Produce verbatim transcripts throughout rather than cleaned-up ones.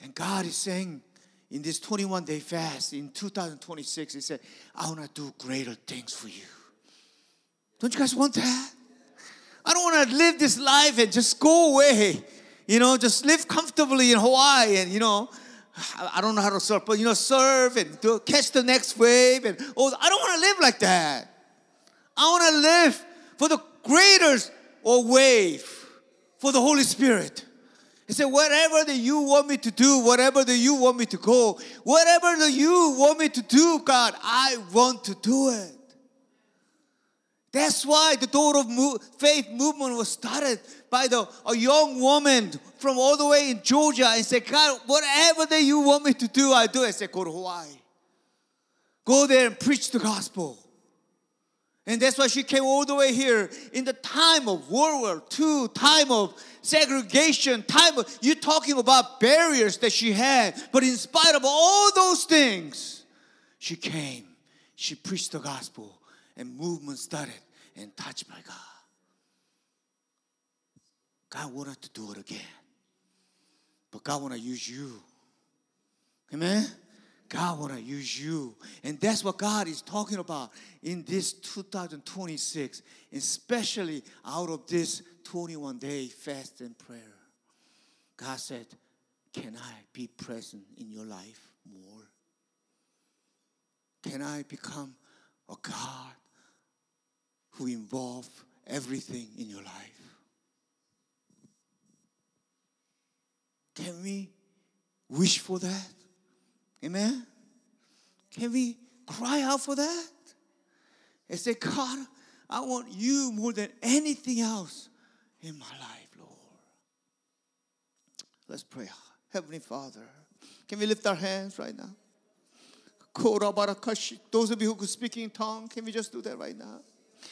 And God is saying in this twenty-one day fast in two thousand twenty-six, He said, I want to do greater things for you. Don't you guys want that? I don't want to live this life and just go away. You know, just live comfortably in Hawaii and, you know, I don't know how to surf, but, you know, surf and do, catch the next wave. And oh, I don't want to live like that. I want to live for the greater or wave, for the Holy Spirit. He said, whatever that you want me to do, whatever that you want me to go, whatever that you want me to do, God, I want to do it. That's why the Door of Mo- Faith movement was started by the, a young woman from all the way in Georgia and said, God, whatever that you want me to do, I do. I said, go to Hawaii. Go there and preach the gospel. And that's why she came all the way here in the time of World War Two, time of segregation, time of, you're talking about barriers that she had. But in spite of all those things, she came. She preached the gospel. And movement started and touched by God. God wanted to do it again. But God want to use you. Amen? God want to use you. And that's what God is talking about in this two thousand twenty-six. Especially out of this twenty-one day fast and prayer. God said, can I be present in your life more? Can I become a God who involve everything in your life? Can we wish for that? Amen? Can we cry out for that? And say, God, I want you more than anything else in my life, Lord. Let's pray. Heavenly Father, can we lift our hands right now? Those of you who could speak in tongue, can we just do that right now?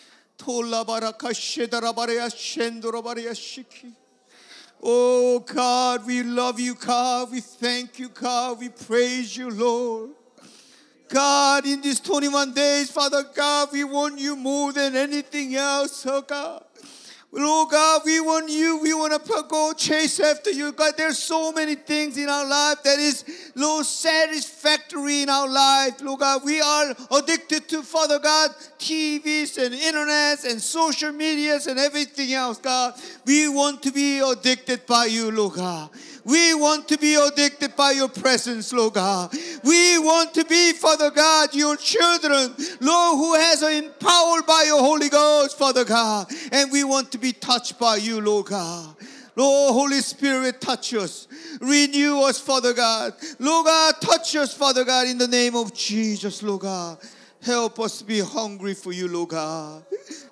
Oh God, we love you, God. We thank you, God. We praise you, Lord. God, in these twenty-one days, Father God, we want you more than anything else, oh God. Lord God, we want you. We want to go chase after you. God, there's so many things in our life that is, Lord, satisfactory in our life. Lord God, we are addicted to, Father God, T Vs and internets and social medias and everything else, God. We want to be addicted by you, Lord God. We want to be addicted by your presence, Lord God. We want to be, Father God, your children, Lord, who has been empowered by your Holy Ghost, Father God. And we want to be touched by you, Lord God. Lord, Holy Spirit, touch us. Renew us, Father God. Lord God, touch us, Father God, in the name of Jesus, Lord God. Help us to be hungry for you, Lord God.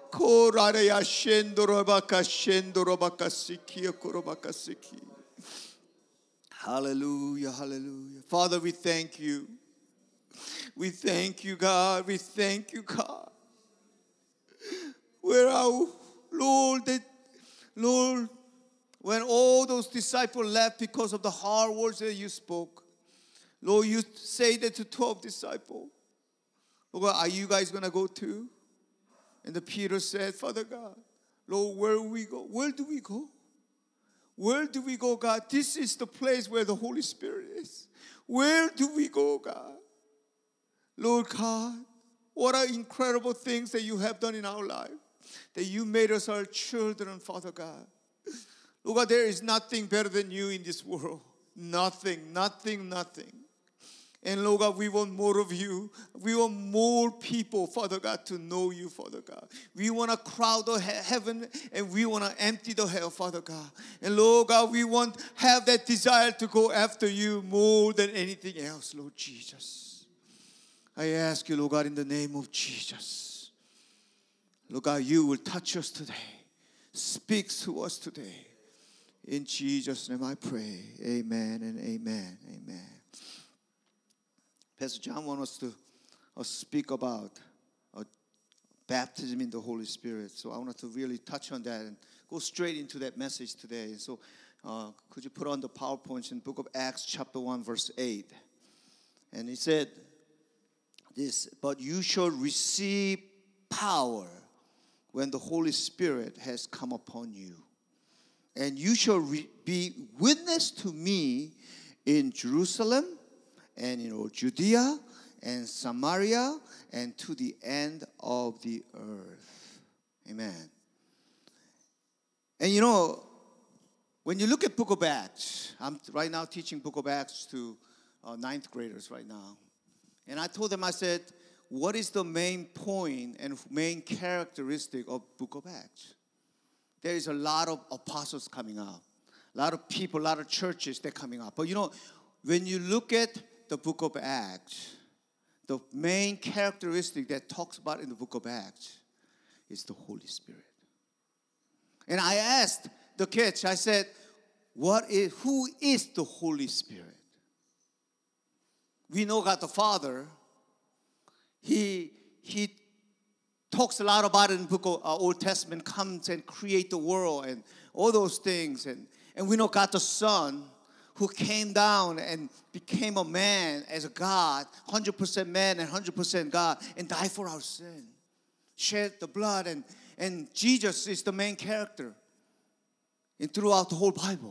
Hallelujah, hallelujah. Father, we thank you. We thank you, God. We thank you, God. Where our Lord, that, Lord, when all those disciples left because of the hard words that you spoke, Lord, you say that to twelve disciples. Lord, are you guys going to go too? And the Peter said, Father God, Lord, where do we go? Where do we go? Where do we go, God? This is the place where the Holy Spirit is. Where do we go, God? Lord God, what are incredible things that you have done in our life. That you made us our children, Father God. Lord God, there is nothing better than you in this world. Nothing, nothing, nothing. And Lord God, we want more of you. We want more people, Father God, to know you, Father God. We want to crowd the he- heaven and we want to empty the hell, Father God. And Lord God, we want have that desire to go after you more than anything else, Lord Jesus. I ask you, Lord God, in the name of Jesus. Lord God, you will touch us today. Speak to us today. In Jesus' name I pray. Amen and amen. Amen. Pastor John wants us to uh, speak about uh, baptism in the Holy Spirit. So I want to really touch on that and go straight into that message today. So uh, could you put on the PowerPoint in the book of Acts chapter one verse eight. And he said this, but you shall receive power when the Holy Spirit has come upon you. And you shall re- be witness to me in Jerusalem and in all Judea and Samaria and to the end of the earth. Amen. And you know, when you look at Book of Acts, I'm right now teaching Book of Acts to uh, ninth graders right now. And I told them, I said, what is the main point and main characteristic of Book of Acts? There is a lot of apostles coming out. A lot of people, a lot of churches, they're coming out. But you know, when you look at the Book of Acts, the main characteristic that talks about in the Book of Acts is the Holy Spirit. And I asked the kids, I said, what is, who is the Holy Spirit? We know God the Father. He, he talks a lot about it in the book of uh, Old Testament, comes and create the world and all those things. And, and we know God the Son, who came down and became a man as a God, one hundred percent man and one hundred percent God, and died for our sin. Shed the blood, and, and Jesus is the main character in throughout the whole Bible.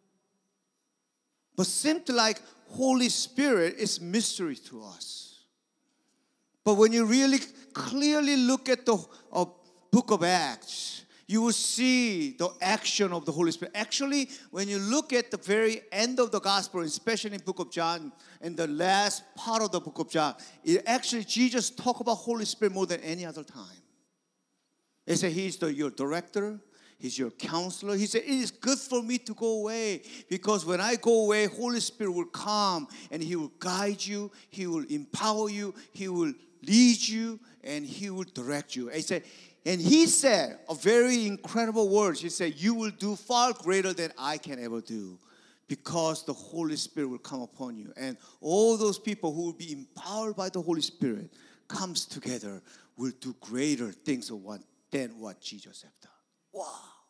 But simply like Holy Spirit is mystery to us. But when you really clearly look at the uh, book of Acts, you will see the action of the Holy Spirit. Actually, when you look at the very end of the gospel, especially in the book of John, and the last part of the book of John, it actually Jesus talked about Holy Spirit more than any other time. He said, He's the, your director. He's your counselor. He said, it is good for me to go away, because when I go away, Holy Spirit will come and He will guide you. He will empower you. He will lead you, and He will direct you. He said, and He said a very incredible words. He said, you will do far greater than I can ever do, because the Holy Spirit will come upon you. And all those people who will be empowered by the Holy Spirit comes together will do greater things than what Jesus has done. Wow.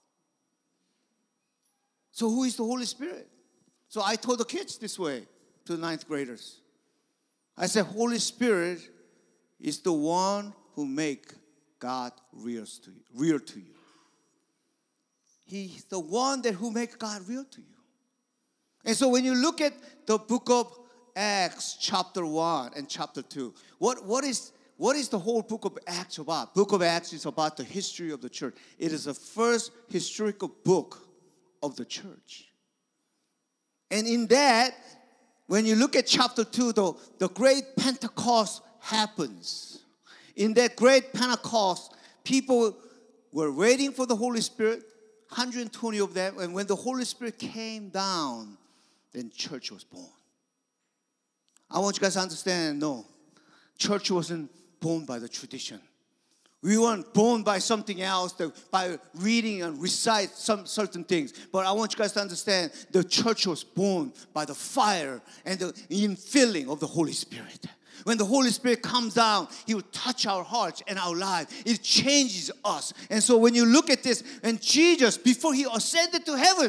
So who is the Holy Spirit? So I told the kids this way to the ninth graders. I said, Holy Spirit is the one who make God real to you. Real to you. He's the one that who make God real to you. And so when you look at the book of Acts, chapter one and chapter two, what, what is What is the whole book of Acts about? Book of Acts is about the history of the church. It is the first historical book of the church. And in that, when you look at chapter two, the, the great Pentecost happens. In that great Pentecost, people were waiting for the Holy Spirit, one hundred twenty of them. And when the Holy Spirit came down, then church was born. I want you guys to understand, no, church wasn't born by the tradition. We weren't born by something else, that by reading and recite some certain things. But I want you guys to understand, the church was born by the fire and the infilling of the Holy Spirit. When the Holy Spirit comes down, He will touch our hearts and our lives. It changes us. And so when you look at this, and Jesus, before He ascended to heaven,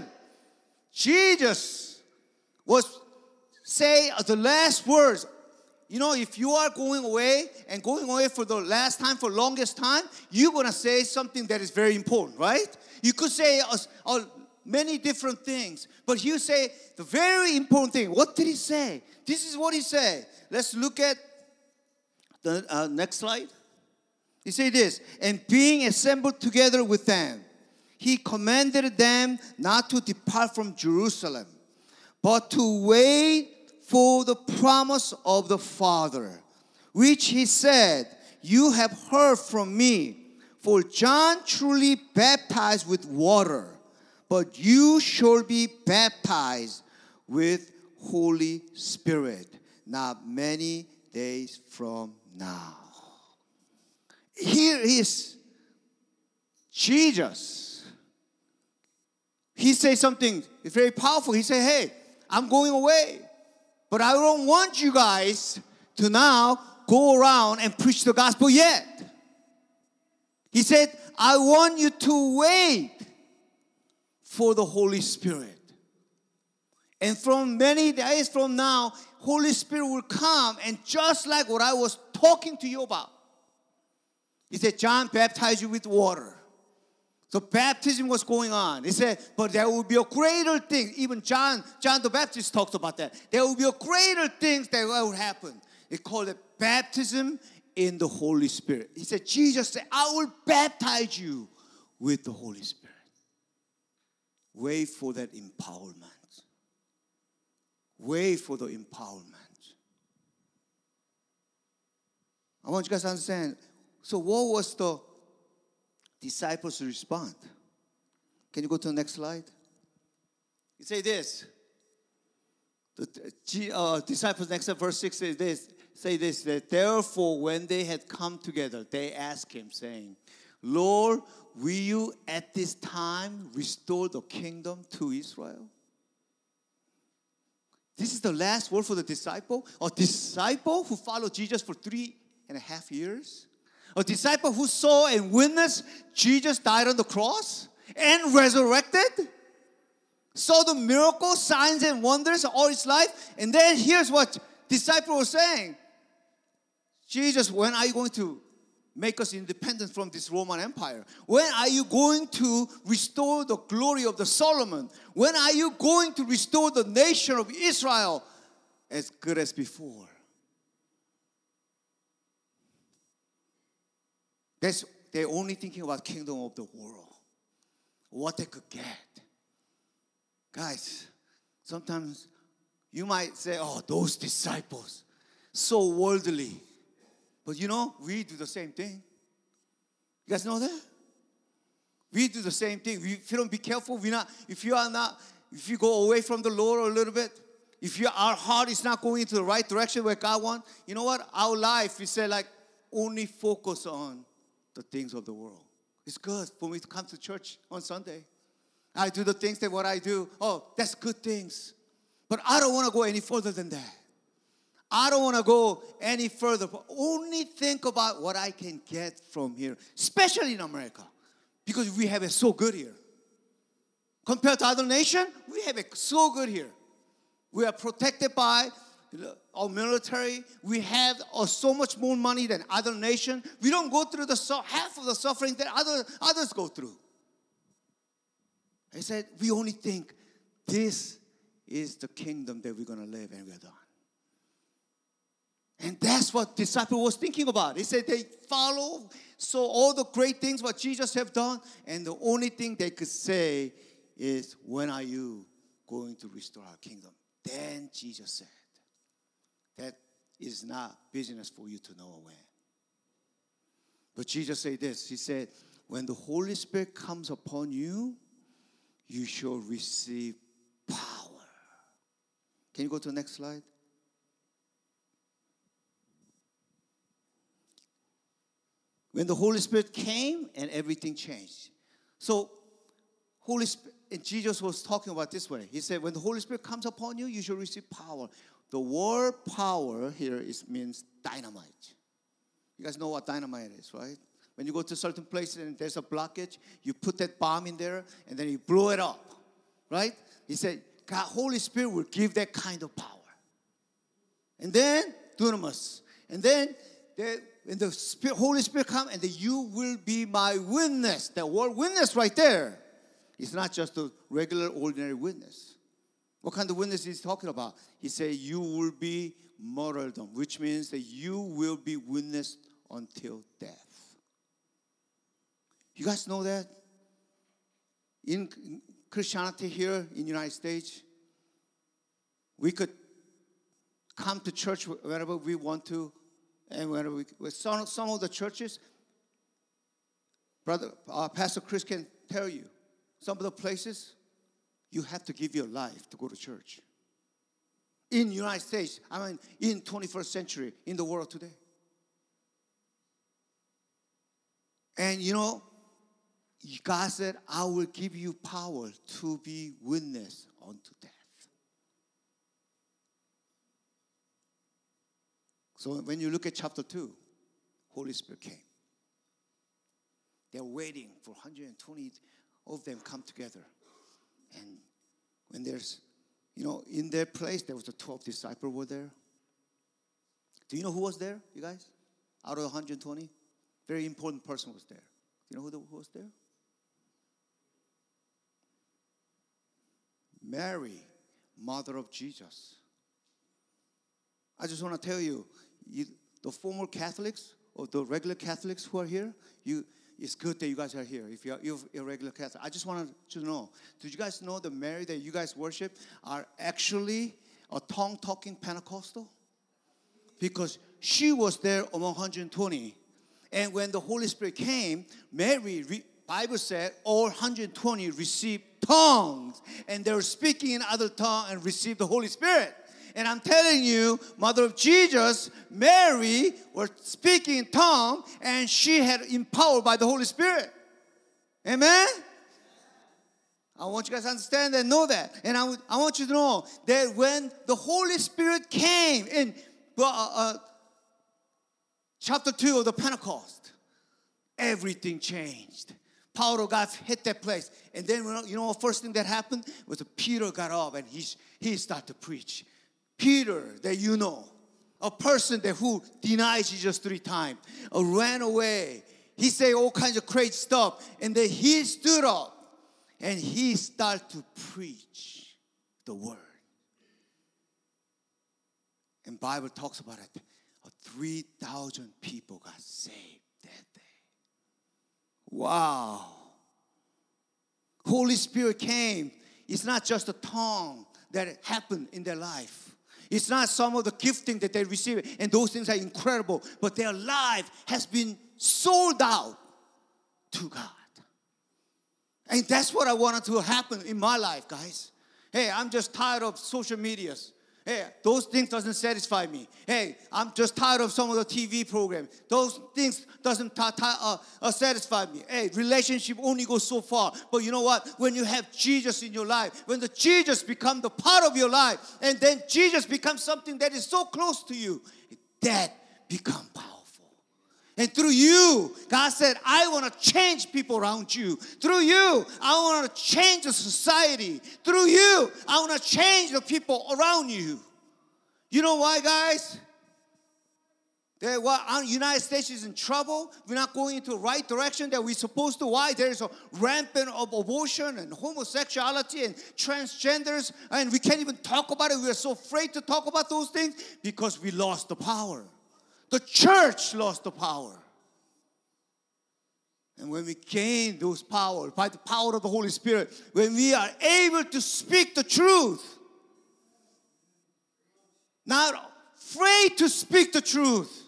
Jesus was say the last words. You know, if you are going away and going away for the last time, for longest time, you're going to say something that is very important, right? You could say uh, uh, many different things, but you say the very important thing. What did He say? This is what He said. Let's look at the uh, next slide. He said this, and being assembled together with them, He commanded them not to depart from Jerusalem, but to wait for the promise of the Father, which He said, you have heard from me. For John truly baptized with water, but you shall be baptized with Holy Spirit not many days from now. Here is Jesus. He says something very powerful. He said, hey, I'm going away. But I don't want you guys to now go around and preach the gospel yet. He said, I want you to wait for the Holy Spirit. And from many days from now, Holy Spirit will come, and just like what I was talking to you about. He said, John baptized you with water. The baptism was going on. He said, but there will be a greater thing. Even John, John the Baptist talks about that. There will be a greater things that will happen. He called it baptism in the Holy Spirit. He said, Jesus said, I will baptize you with the Holy Spirit. Wait for that empowerment. Wait for the empowerment. I want you guys to understand. So what was the disciples' response? Can you go to the next slide? You say this. The uh, disciples, next up, verse six says this. Say this, that therefore when they had come together, they asked him, saying, Lord, will you at this time restore the kingdom to Israel? This is the last word for the disciple. A disciple who followed Jesus for three and a half years. A disciple who saw and witnessed Jesus died on the cross and resurrected. Saw the miracles, signs, and wonders all his life. And then here's what disciple was saying. Jesus, when are you going to make us independent from this Roman Empire? When are you going to restore the glory of the Solomon? When are you going to restore the nation of Israel as good as before? That's, they're only thinking about kingdom of the world. What they could get. Guys, sometimes you might say, oh, those disciples, so worldly. But you know, we do the same thing. You guys know that? We do the same thing. We, if you don't be careful, we not. If you are not, if you go away from the Lord a little bit, if you, our heart is not going into the right direction where God wants, you know what? Our life, we say like, only focus on the things of the world. It's good for me to come to church on Sunday. I do the things that what I do. Oh, that's good things. But I don't want to go any further than that. I don't want to go any further. But only think about what I can get from here, especially in America, because we have it so good here. Compared to other nations, we have it so good here. We are protected by our military. We have uh, so much more money than other nations. We don't go through the su- half of the suffering that other, others go through. He said, we only think this is the kingdom that we're going to live and we're done. And that's what disciple was thinking about. He said they follow, so all the great things what Jesus have done, and the only thing they could say is, when are you going to restore our kingdom? Then Jesus said, that is not business for you to know when. But Jesus said this. He said, when the Holy Spirit comes upon you, you shall receive power. Can you go to the next slide? When the Holy Spirit came and everything changed. So, Holy Spirit, and Jesus was talking about this way. He said, when the Holy Spirit comes upon you, you shall receive power. The word power here is, means dynamite. You guys know what dynamite is, right? When you go to certain places and there's a blockage, you put that bomb in there and then you blow it up, right? He said, God, Holy Spirit will give that kind of power. And then, dunamis. And then, the, when the Spirit, Holy Spirit comes, and then you will be my witness. The word witness right there. It's not just a regular, ordinary witness. What kind of witness is he talking about? He said, you will be martyrdom, which means that you will be witnessed until death. You guys know that? In Christianity here in the United States, we could come to church whenever we want to, and whenever we, with some, some of the churches, brother, uh, Pastor Chris can tell you, some of the places, you have to give your life to go to church. In the United States, I mean, in twenty-first century, in the world today. And you know, God said, I will give you power to be witness unto death. So when you look at chapter two, Holy Spirit came. They're waiting for one hundred twenty of them come together. And when there's, you know, in their place, there was the twelve disciples were there. Do you know who was there, you guys? Out of one hundred twenty? Very important person was there. Do you know who, the, who was there? Mary, mother of Jesus. I just want to tell you, you, the former Catholics or the regular Catholics who are here, you, it's good that you guys are here. If you're, you're a regular Catholic, I just wanted to know, did you guys know the Mary that you guys worship are actually a tongue-talking Pentecostal? Because she was there among one hundred twenty. And when the Holy Spirit came, Mary, re, Bible said, all one hundred twenty received tongues. And they were speaking in other tongues and received the Holy Spirit. And I'm telling you, mother of Jesus, Mary, was speaking in tongue, and she had empowered by the Holy Spirit. Amen? I want you guys to understand and know that. And I, I want you to know that when the Holy Spirit came in uh, uh, chapter two of the Pentecost, everything changed. Power of God hit that place. And then, you know, the first thing that happened was Peter got up and he, he started to preach. Peter, that you know, a person that who denied Jesus three times, uh, ran away. He said all kinds of crazy stuff. And then he stood up and he started to preach the word. And Bible talks about it. three thousand people got saved that day. Wow. Holy Spirit came. It's not just a tongue that happened in their life. It's not some of the gifting that they receive, and those things are incredible, but their life has been sold out to God. And that's what I wanted to happen in my life, guys. Hey, I'm just tired of social medias. Hey, those things doesn't satisfy me. Hey, I'm just tired of some of the T V programs. Those things doesn't ta- ta- uh, uh, satisfy me. Hey, relationship only goes so far. But you know what? When you have Jesus in your life, when the Jesus become the part of your life, and then Jesus becomes something that is so close to you, that become powerful. And through you, God said, I want to change people around you. Through you, I want to change the society. Through you, I want to change the people around you. You know why, guys? That what our United States is in trouble. We're not going into the right direction that we're supposed to. Why? There's a rampant of abortion and homosexuality and transgenders, and we can't even talk about it. We're so afraid to talk about those things because we lost the power. The church lost the power. And when we gain those power, by the power of the Holy Spirit, when we are able to speak the truth, not afraid to speak the truth,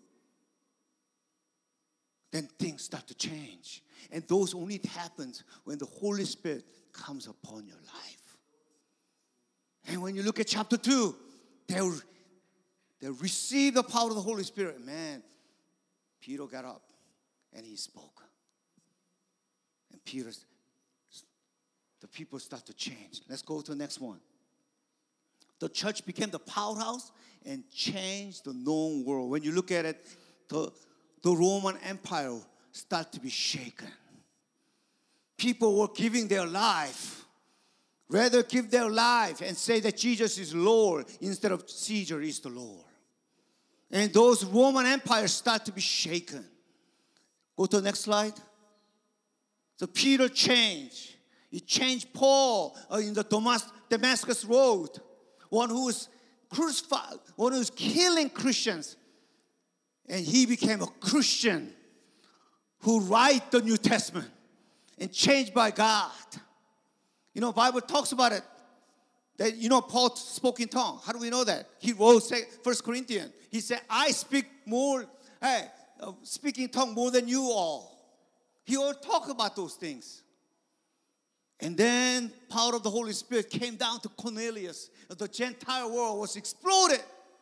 then things start to change. And those only happens when the Holy Spirit comes upon your life. And when you look at chapter two, they were They received the power of the Holy Spirit. Man, Peter got up and he spoke. And Peter, the people start to change. Let's go to the next one. The church became the powerhouse and changed the known world. When you look at it, the, the Roman Empire started to be shaken. People were giving their life. Rather give their life and say that Jesus is Lord instead of Caesar is the Lord. And those Roman empires start to be shaken. Go to the next slide. So Peter changed. He changed Paul uh, in the Damascus road. One who was crucified, one who was killing Christians. And he became a Christian who write the New Testament and changed by God. You know, Bible talks about it. That, you know, Paul spoke in tongue. How do we know that? He wrote First Corinthians. He said, I speak more, hey, uh, speaking tongue more than you all. He all talk about those things. And then power of the Holy Spirit came down to Cornelius. The Gentile world was exploded.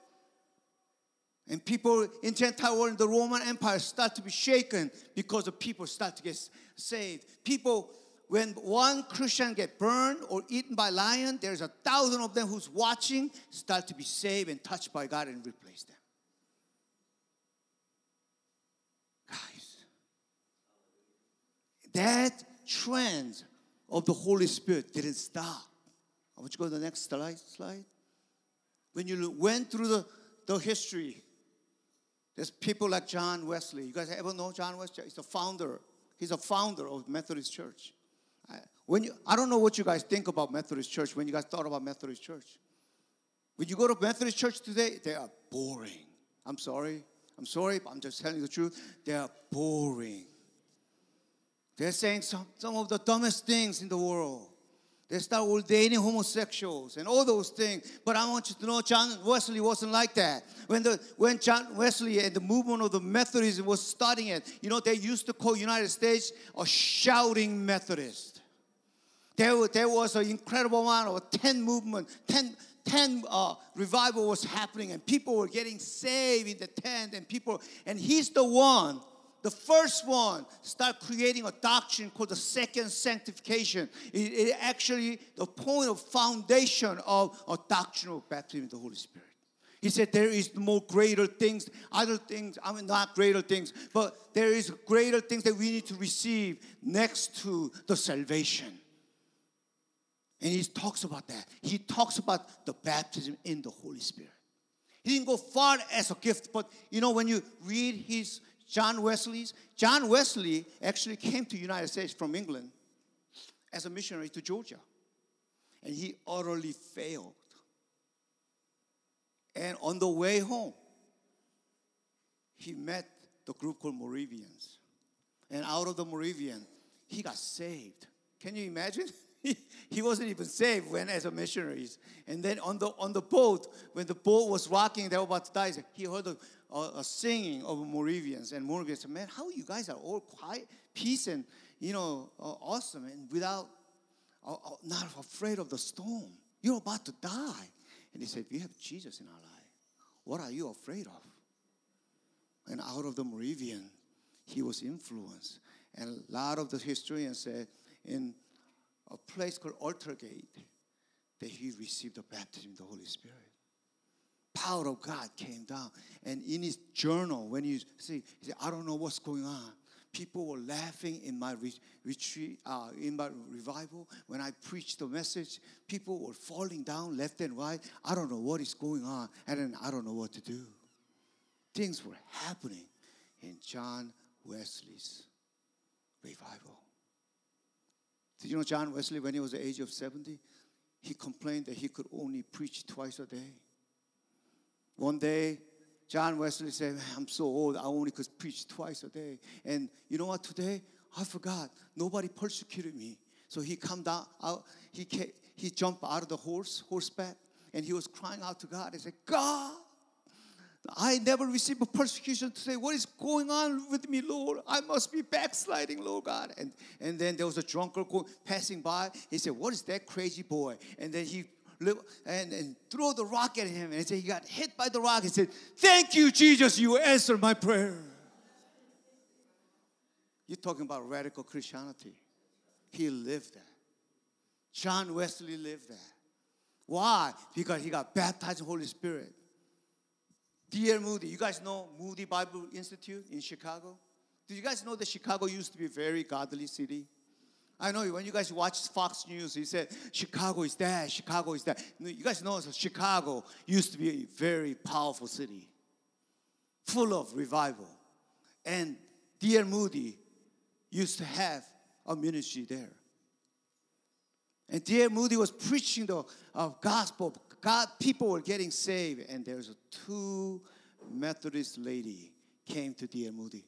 And people in Gentile world in the Roman Empire start to be shaken because the people start to get saved. People, when one Christian get burned or eaten by lion, there's a thousand of them who's watching, start to be saved and touched by God and replace them. Guys, that trend of the Holy Spirit didn't stop. I want you to go to the next slide. slide. When you went through the, the history, there's people like John Wesley. You guys ever know John Wesley? He's a founder. He's a founder of Methodist Church. I, when you, I don't know what you guys think about Methodist Church, when you guys thought about Methodist Church. When you go to Methodist Church today, they are boring. I'm sorry. I'm sorry, but I'm just telling you the truth. They are boring. They're saying some, some of the dumbest things in the world. They start ordaining homosexuals and all those things. But I want you to know John Wesley wasn't like that. When the when John Wesley and the movement of the Methodism was starting it, you know, they used to call United States a shouting Methodist. There, there was an incredible amount of ten movement, ten, ten uh, revival was happening, and people were getting saved in the tent, and people, and he's the one. The first one start creating a doctrine called the second sanctification. It, it actually the point of foundation of a doctrine of baptism in the Holy Spirit. He said there is more greater things, other things, I mean not greater things, but there is greater things that we need to receive next to the salvation. And he talks about that. He talks about the baptism in the Holy Spirit. He didn't go far as a gift, but you know when you read his John Wesley's, John Wesley actually came to the United States from England as a missionary to Georgia. And he utterly failed. And on the way home, he met the group called Moravians. And out of the Moravian, he got saved. Can you imagine? He, he wasn't even saved when as a missionary. And then on the on the boat, when the boat was rocking, they were about to die, he heard a, a, a singing of Moravians. And Moravians said, man, how you guys are all quiet, peace and, you know, uh, awesome, and without, uh, uh, not afraid of the storm. You're about to die. And he said, we have Jesus in our life. What are you afraid of? And out of the Moravian, he was influenced. And a lot of the historians said, in a place called Altergate, that he received the baptism of the Holy Spirit. Power of God came down. And in his journal, when you see, he said, I don't know what's going on. People were laughing in my re- retreat, uh, in my revival. When I preached the message, people were falling down left and right. I don't know what is going on. And then I don't know what to do. Things were happening in John Wesley's revival. Did you know John Wesley, when he was the age of seventy, he complained that he could only preach twice a day. One day, John Wesley said, I'm so old, I only could preach twice a day. And you know what, today, I forgot. Nobody persecuted me. So he come down, out, he, came, he jumped out of the horse, horseback, and he was crying out to God. He said, God, I never received a persecution to say, what is going on with me, Lord? I must be backsliding, Lord God. And, and then there was a drunkard going, passing by. He said, what is that crazy boy? And then he and, and threw the rock at him. And he said, he got hit by the rock. He said, thank you, Jesus, you answered my prayer. You're talking about radical Christianity. He lived that. John Wesley lived that. Why? Because he got baptized in the Holy Spirit. D L Moody, you guys know Moody Bible Institute in Chicago? Did you guys know that Chicago used to be a very godly city? I know when you guys watch Fox News, he said, Chicago is that, Chicago is that. You guys know that Chicago used to be a very powerful city, full of revival. And D L Moody used to have a ministry there. And D L Moody was preaching the uh, gospel. God, people were getting saved, and there's a two Methodist lady came to D L Moody.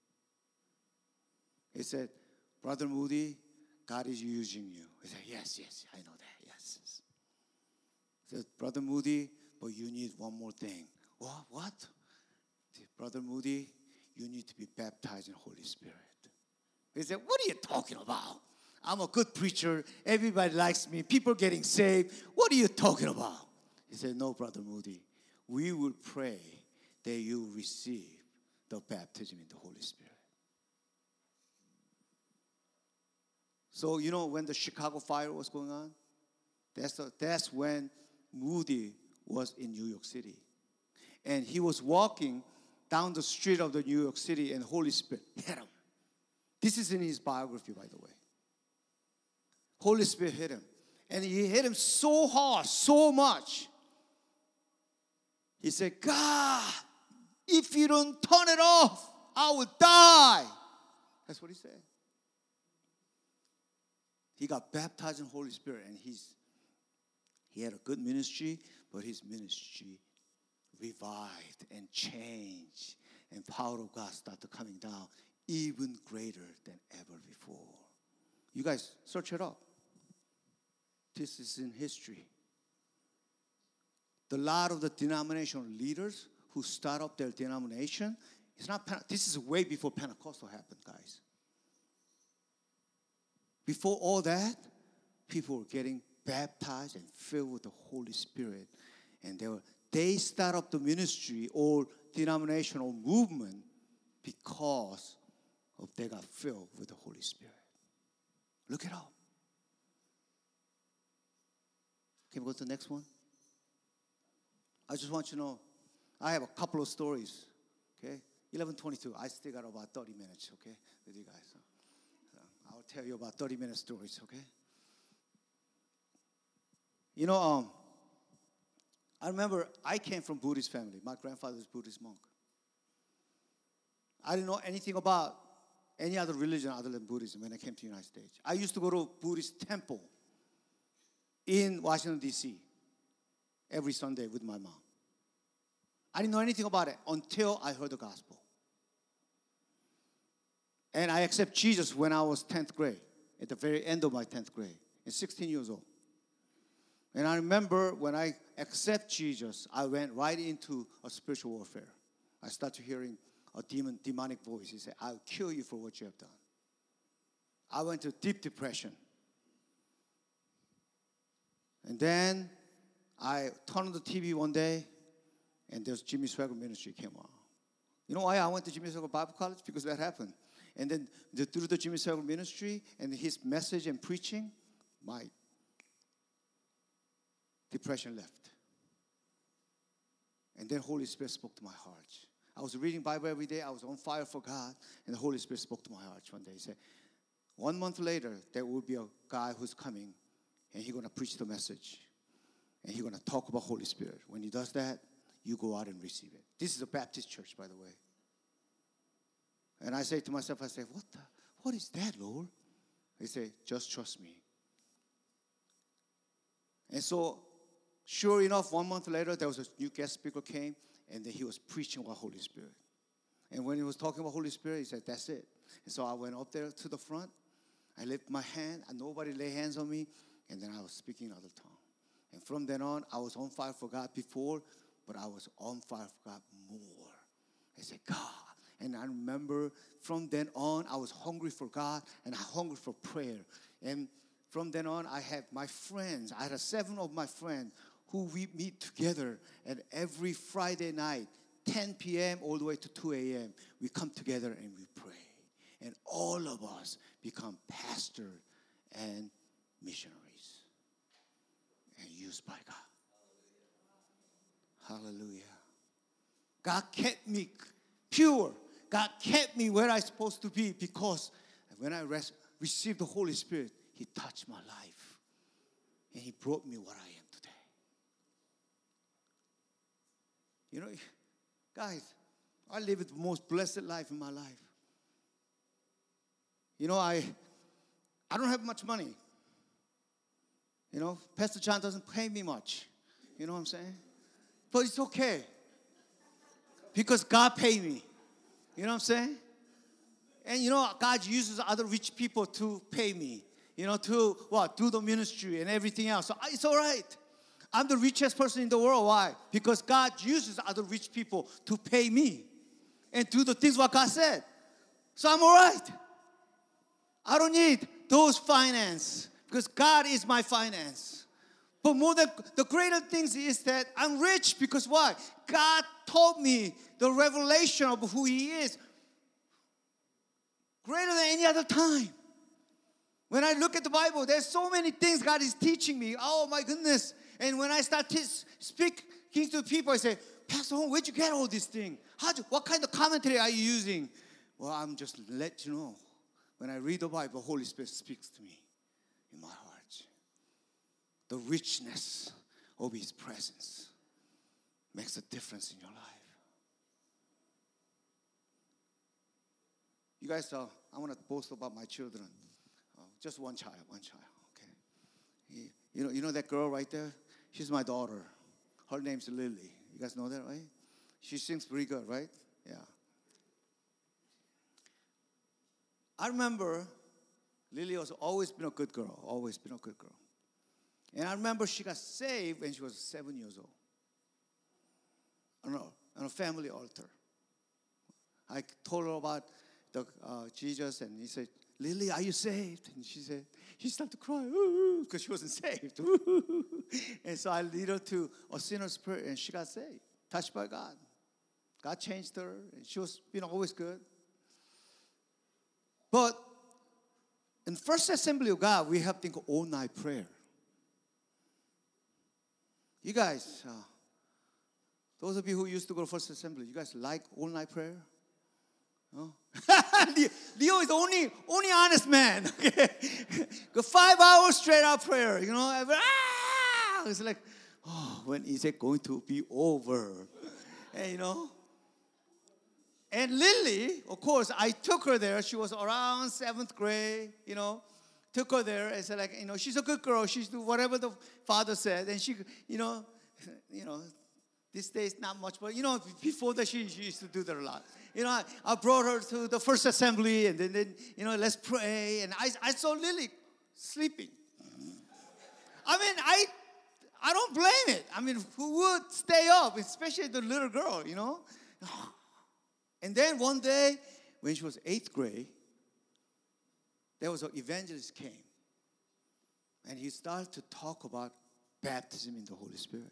He said, Brother Moody, God is using you. He said, yes, yes, I know that, yes. yes. He said, Brother Moody, but you need one more thing. What? What? He said, Brother Moody, you need to be baptized in the Holy Spirit. He said, what are you talking about? I'm a good preacher. Everybody likes me. People are getting saved. What are you talking about? He said, no, Brother Moody. We will pray that you receive the baptism in the Holy Spirit. So, you know, when the Chicago fire was going on, that's, the, that's when Moody was in New York City. And he was walking down the street of the New York City, and Holy Spirit hit him. This is in his biography, by the way. Holy Spirit hit him. And he hit him so hard, so much. He said, God, if you don't turn it off, I will die. That's what he said. He got baptized in the Holy Spirit, and he's he had a good ministry, but his ministry revived and changed, and power of God started coming down even greater than ever before. You guys search it up. This is in history. The lot of the denominational leaders who start up their denomination, it's not. This is way before Pentecostal happened, guys. Before all that, people were getting baptized and filled with the Holy Spirit, and they were they start up the ministry or denominational movement because of they got filled with the Holy Spirit. Look it up. Can we go to the next one? I just want you to know, I have a couple of stories, okay? eleven twenty-two, I still got about thirty minutes, okay, with you guys. So, so I'll tell you about thirty minute stories, okay? You know, um, I remember I came from Buddhist family. My grandfather was Buddhist monk. I didn't know anything about any other religion other than Buddhism when I came to the United States. I used to go to a Buddhist temple in Washington, D C every Sunday with my mom. I didn't know anything about it until I heard the gospel. And I accepted Jesus when I was tenth grade, at the very end of my tenth grade, at sixteen years old. And I remember when I accepted Jesus, I went right into a spiritual warfare. I started hearing a demon, demonic voice. He said, I'll kill you for what you have done. I went to deep depression. And then I turned on the T V one day, and there's Jimmy Swaggart ministry came on. You know why I went to Jimmy Swaggart Bible College? Because that happened. And then the, through the Jimmy Swaggart ministry and his message and preaching, my depression left. And then Holy Spirit spoke to my heart. I was reading Bible every day. I was on fire for God. And the Holy Spirit spoke to my heart one day. He said, one month later, there will be a guy who's coming, and he's going to preach the message. And he's going to talk about Holy Spirit. When he does that, you go out and receive it. This is a Baptist church, by the way. And I say to myself, I say, what the, what is that, Lord? He said, just trust me. And so, sure enough, one month later, there was a new guest speaker came, and then he was preaching about Holy Spirit. And when he was talking about Holy Spirit, he said, that's it. And so I went up there to the front. I lifted my hand, and nobody laid hands on me, and then I was speaking in other tongue. And from then on, I was on fire for God before, but I was on fire for God more. I said, God. And I remember from then on, I was hungry for God, and I hungry for prayer. And from then on, I had my friends. I had seven of my friends who we meet together, and every Friday night, ten p.m. all the way to two a.m., we come together and we pray. And all of us become pastors and missionaries and used by God. Hallelujah. God kept me pure. God kept me where I'm supposed to be, because when I res- received the Holy Spirit, He touched my life. And He brought me what I am today. You know, guys, I live the most blessed life in my life. You know, I I don't have much money. You know, Pastor John doesn't pay me much. You know what I'm saying? But it's okay. Because God paid me. You know what I'm saying? And you know, God uses other rich people to pay me. You know, to what? Do the ministry and everything else. So it's all right. I'm the richest person in the world. Why? Because God uses other rich people to pay me and do the things what God said. So I'm all right. I don't need those finance because God is my finance. But more than the greater things is that I'm rich because why? God told me the revelation of who He is greater than any other time. When I look at the Bible, there's so many things God is teaching me. Oh my goodness. And when I start to speaking to people, I say, Pastor Hong, where'd you get all these things? How'd you, what kind of commentary are you using? Well, I'm just let you know. When I read the Bible, the Holy Spirit speaks to me in my heart. The richness of His presence makes a difference in your life. You guys, uh, I want to boast about my children. Uh, just one child, one child. Okay. You know, you know that girl right there? She's my daughter. Her name's Lily. You guys know that, right? She sings pretty good, right? Yeah. I remember Lily has always been a good girl, always been a good girl. And I remember she got saved when she was seven years old. On a, on a family altar. I told her about the uh, Jesus, and he said, Lily, are you saved? And she said, she started to cry because she wasn't saved. And so I lead her to a sinner's prayer, and she got saved, touched by God. God changed her, and she was, you know, always good. But in First Assembly of God, we have thing called all-night prayer. You guys, uh, those of you who used to go to First Assembly, you guys like all-night prayer? No? Leo is the only, only honest man. Okay? Go five hours straight out prayer, you know. Ever, ah! It's like, oh, when is it going to be over? And, you know. And Lily, of course, I took her there. She was around seventh grade, you know. Took her there and said, like, you know, she's a good girl. She's do whatever the father said. And she, you know, you know, these days not much, but, you know, before that, she, she used to do that a lot. You know, I, I brought her to the First Assembly, and then, then you know, let's pray. And I, I saw Lily sleeping. I mean, I, I don't blame it. I mean, who would stay up, especially the little girl, you know? And then one day, when she was eighth grade, there was an evangelist came. And he started to talk about baptism in the Holy Spirit.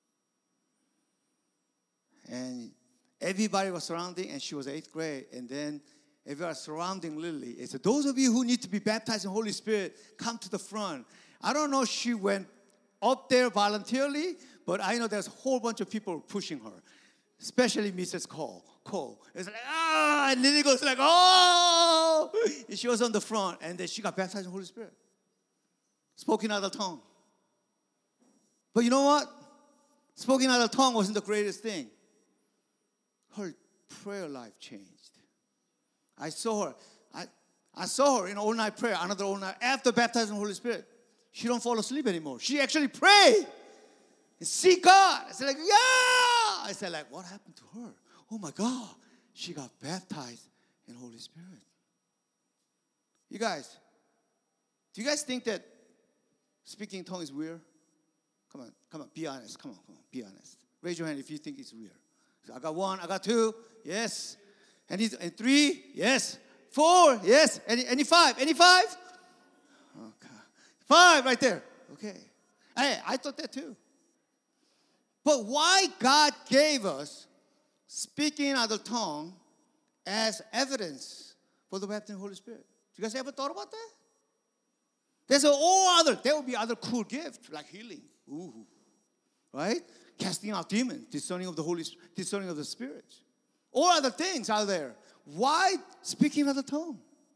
And everybody was surrounding, and she was eighth grade. And then everybody surrounding Lily. He said, those of you who need to be baptized in the Holy Spirit, come to the front. I don't know if she went up there voluntarily, but I know there's a whole bunch of people pushing her, especially Missus Cole. Cole. It's like, ah, and Lily goes like, oh! And she was on the front, and then she got baptized in the Holy Spirit. Spoke in other tongue. But you know what? Spoken other tongue wasn't the greatest thing. Her prayer life changed. I saw her. I, I saw her in all-night prayer, another all-night, after baptizing in the Holy Spirit. She don't fall asleep anymore. She actually prayed and see God. I said, like, yeah! I said, like, what happened to her? Oh, my God. She got baptized in the Holy Spirit. You guys, do you guys think that speaking in tongues is weird? Come on, come on, be honest. Come on, come on, be honest. Raise your hand if you think it's weird. So I got one, I got two, yes. Any, and three, yes. Four, yes. Any, any five, any five? Okay. Five right there. Okay. Hey, I thought that too. But why God gave us speaking in other tongue as evidence for the baptism of the Holy Spirit? You guys ever thought about that? There's all other, there will be other cool gifts like healing. Ooh. Right? Casting out demons, discerning of the Holy, discerning of the Spirit. All other things are there. Why speaking in other tongue?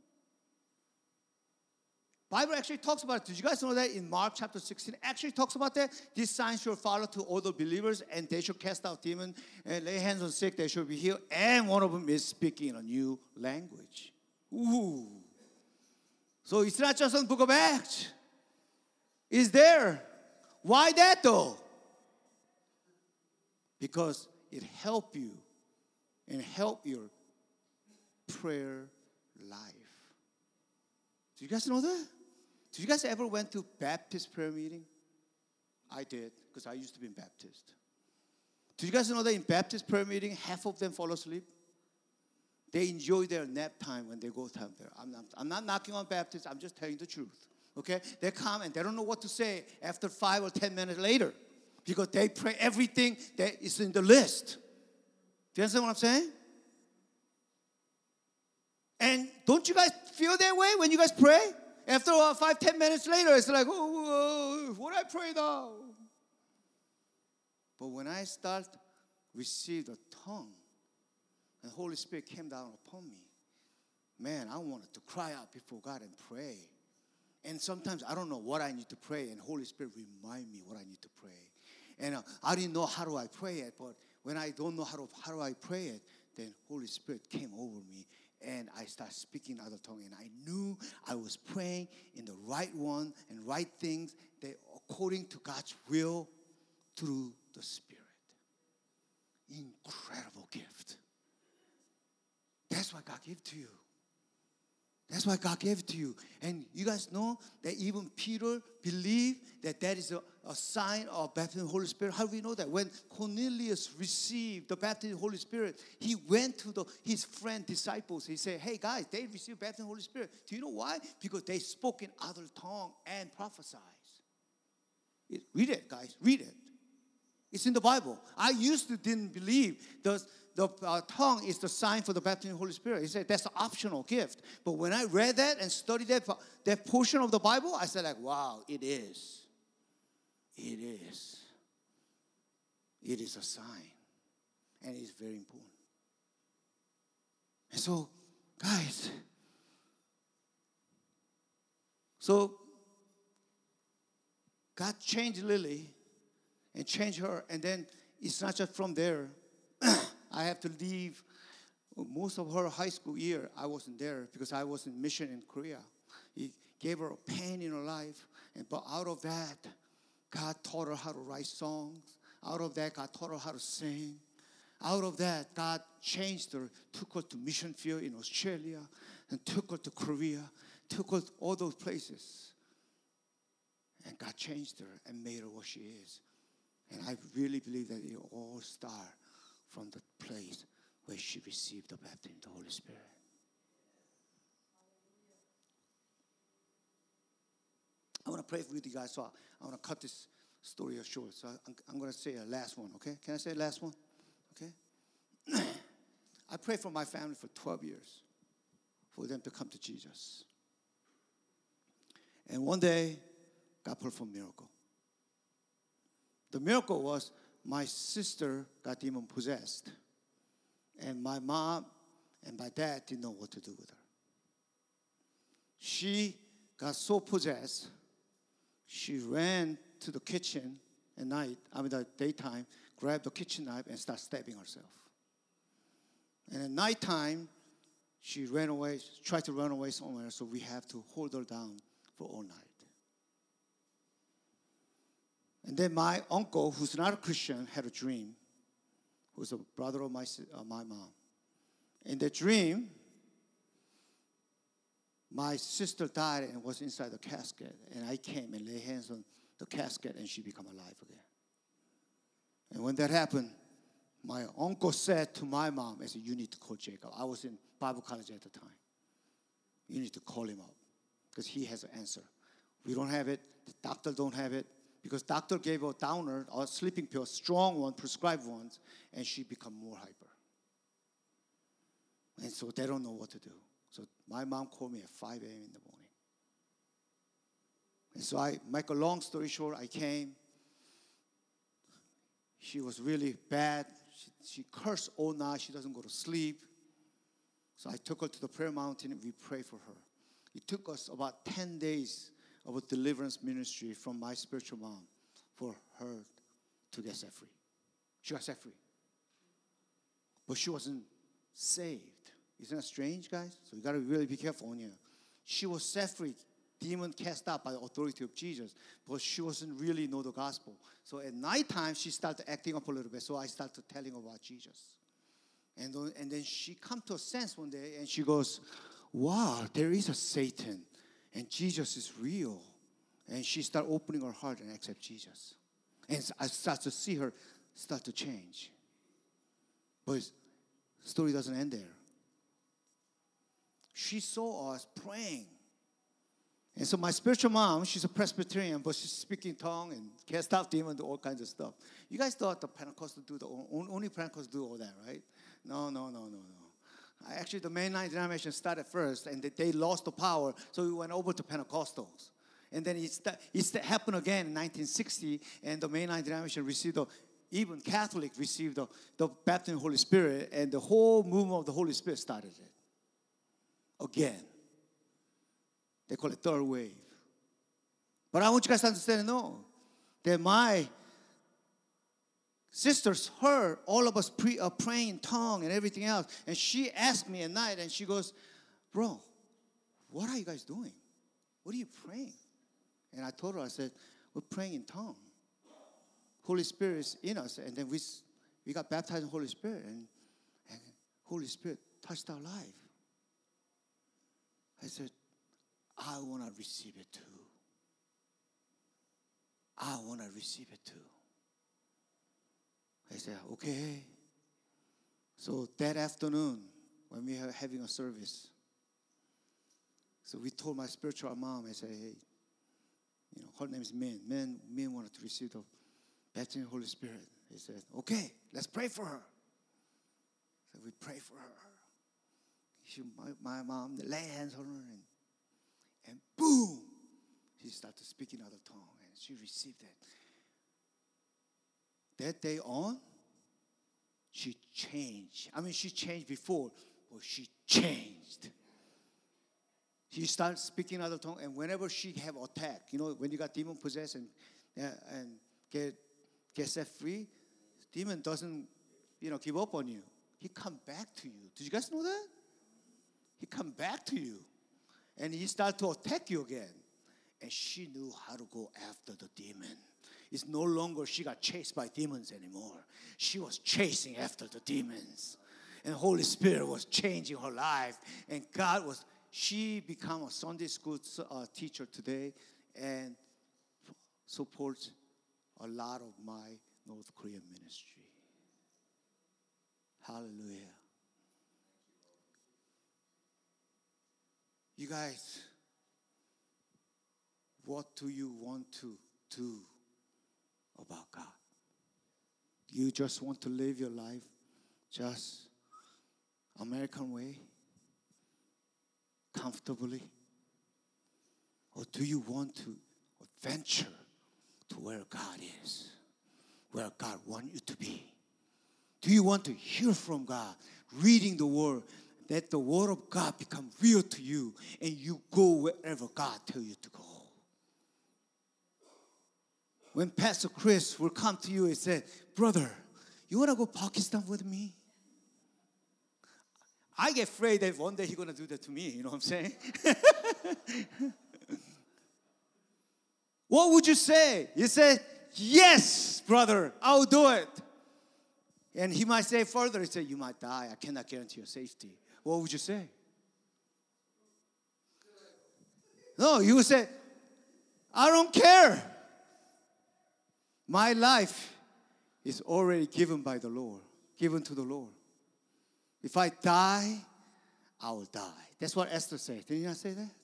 Bible actually talks about it. Did you guys know that in Mark chapter sixteen? It actually talks about that. These signs shall follow to all the believers, and they shall cast out demons and lay hands on sick, they shall be healed. And one of them is speaking in a new language. Ooh. So it's not just on the book of Acts. It's there. Why that though? Because it help you and help your prayer life. Do you guys know that? Did you guys ever went to Baptist prayer meeting? I did, because I used to be in Baptist. Did you guys know that in Baptist prayer meeting, half of them fall asleep? They enjoy their nap time when they go down there. I'm not, I'm not knocking on Baptists. I'm just telling the truth. Okay? They come and they don't know what to say after five or ten minutes later because they pray everything that is in the list. Do you understand what I'm saying? And don't you guys feel that way when you guys pray? After uh, five, ten minutes later, it's like, oh, oh what I pray now? But when I start receive the tongue, and the Holy Spirit came down upon me, man, I wanted to cry out before God and pray. And sometimes I don't know what I need to pray, and Holy Spirit remind me what I need to pray. And uh, I didn't know how do I pray it, but when I don't know how to how do I pray it, then Holy Spirit came over me, And I started speaking other tongue, and I knew I was praying in the right one and right things that according to God's will through the Spirit. Incredible gift. That's why God gave it to you. That's why God gave it to you. And you guys know that even Peter believed that that is a, a sign of baptism of the Holy Spirit. How do we know that? When Cornelius received the baptism of the Holy Spirit, he went to the, his friend disciples. He said, hey guys, they received baptism of the Holy Spirit. Do you know why? Because they spoke in other tongue and prophesied. It, read it, guys. Read it. It's in the Bible. I used to didn't believe the, the uh, tongue is the sign for the baptism of the Holy Spirit. He said that's an optional gift. But when I read that and studied that, that portion of the Bible, I said like, wow, it is. It is. It is a sign. And it's very important. And so, guys, so God changed Lily and change her. And then it's not just from there. I have to leave most of her high school year. I wasn't there because I was in mission in Korea. He gave her a pain in her life. And but out of that, God taught her how to write songs. Out of that, God taught her how to sing. Out of that, God changed her, took her to mission field in Australia, and took her to Korea, took her to all those places. And God changed her and made her what she is. And I really believe that it all started from the place where she received the baptism of the Holy Spirit. I want to pray with you guys, so I want to cut this story short. So I'm, I'm going to say a last one, okay? Can I say a last one? Okay? I prayed for my family for twelve years for them to come to Jesus. And one day, God performed a miracle. The miracle was my sister got demon possessed. And my mom and my dad didn't know what to do with her. She got so possessed, she ran to the kitchen at night, I mean the daytime, grabbed the kitchen knife and started stabbing herself. And at nighttime, she ran away, tried to run away somewhere, so we have to hold her down for all night. And then my uncle, who's not a Christian, had a dream, who's a brother of my, uh, my mom. In the dream, my sister died and was inside the casket. And I came and laid hands on the casket and she became alive again. And when that happened, my uncle said to my mom, I said, you need to call Jacob. I was in Bible college at the time. You need to call him up because he has an answer. We don't have it. The doctor don't have it. Because doctor gave her a downer, a sleeping pill, strong one, prescribed ones, and she become more hyper. And so they don't know what to do. So my mom called me at five a.m. in the morning. And so I, make a long story short, I came. She was really bad. She, she cursed all night. She doesn't go to sleep. So I took her to the prayer mountain and we prayed for her. It took us about ten days of a deliverance ministry from my spiritual mom for her to get set free. She got set free. But she wasn't saved. Isn't that strange, guys? So you got to really be careful on here. She was set free, demon cast out by the authority of Jesus, but she wasn't really know the gospel. So at nighttime, she started acting up a little bit, so I started telling her about Jesus. And, and then she come to a sense one day, and she goes, wow, there is a Satan. And Jesus is real. And she started opening her heart and accept Jesus. And I start to see her start to change. But the story doesn't end there. She saw us praying. And so my spiritual mom, she's a Presbyterian, but she's speaking tongue and cast out demons, all kinds of stuff. You guys thought the Pentecostal do the only Pentecostals do all that, right? No, no, no, no, no. Actually, the mainline denomination started first, and they lost the power, so we went over to Pentecostals. And then it, st- it st- happened again in nineteen sixty, and the mainline denomination received, the, even Catholic received the, the baptism of the Holy Spirit, and the whole movement of the Holy Spirit started it. Again. They call it third wave. But I want you guys to understand, no, that my sisters heard all of us pre, uh, praying in tongue and everything else. And she asked me at night, and she goes, bro, what are you guys doing? What are you praying? And I told her, I said, we're praying in tongue. Holy Spirit is in us. And then we, we got baptized in the Holy Spirit. And, and Holy Spirit touched our life. I said, I want to receive it too. I want to receive it too. I said, okay. So that afternoon, when we were having a service, so we told my spiritual mom, I said, hey, you know, her name is Min. Min, Min wanted to receive the baptism of the Holy Spirit. He said, okay, let's pray for her. So we pray for her. She, my, my mom lay hands on her, and, and boom, she started speaking other tongue, and she received it. That day on, she changed. I mean, she changed before, but she changed. She started speaking other tongue, and whenever she have attack, you know, when you got demon possessed and uh, and get get set free, demon doesn't, you know, give up on you. He come back to you. Did you guys know that? He come back to you, and he start to attack you again. And she knew how to go after the demon. It's no longer she got chased by demons anymore. She was chasing after the demons, and the Holy Spirit was changing her life, and God was. She became a Sunday school uh, teacher today and supports a lot of my North Korean ministry. Hallelujah. You guys, what do you want to do about God? Do you just want to live your life just American way? Comfortably? Or do you want to venture to where God is, where God wants you to be? Do you want to hear from God, reading the Word, that the Word of God become real to you and you go wherever God tells you to go? When Pastor Chris will come to you and say, brother, you want to go Pakistan with me? I get afraid that one day he's going to do that to me. You know what I'm saying? What would you say? You say, yes, brother, I'll do it. And he might say further, he say, you might die. I cannot guarantee your safety. What would you say? No, you would say, I don't care. My life is already given by the Lord, given to the Lord. If I die, I will die. That's what Esther said. Did you not say that?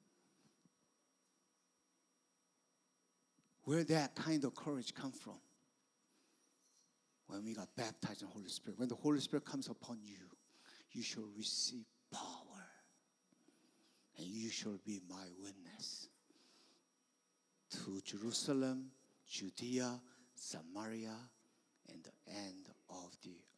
Where that kind of courage come from? When we got baptized in the Holy Spirit. When the Holy Spirit comes upon you, you shall receive power. And you shall be my witness to Jerusalem, Judea, Samaria, and the end of the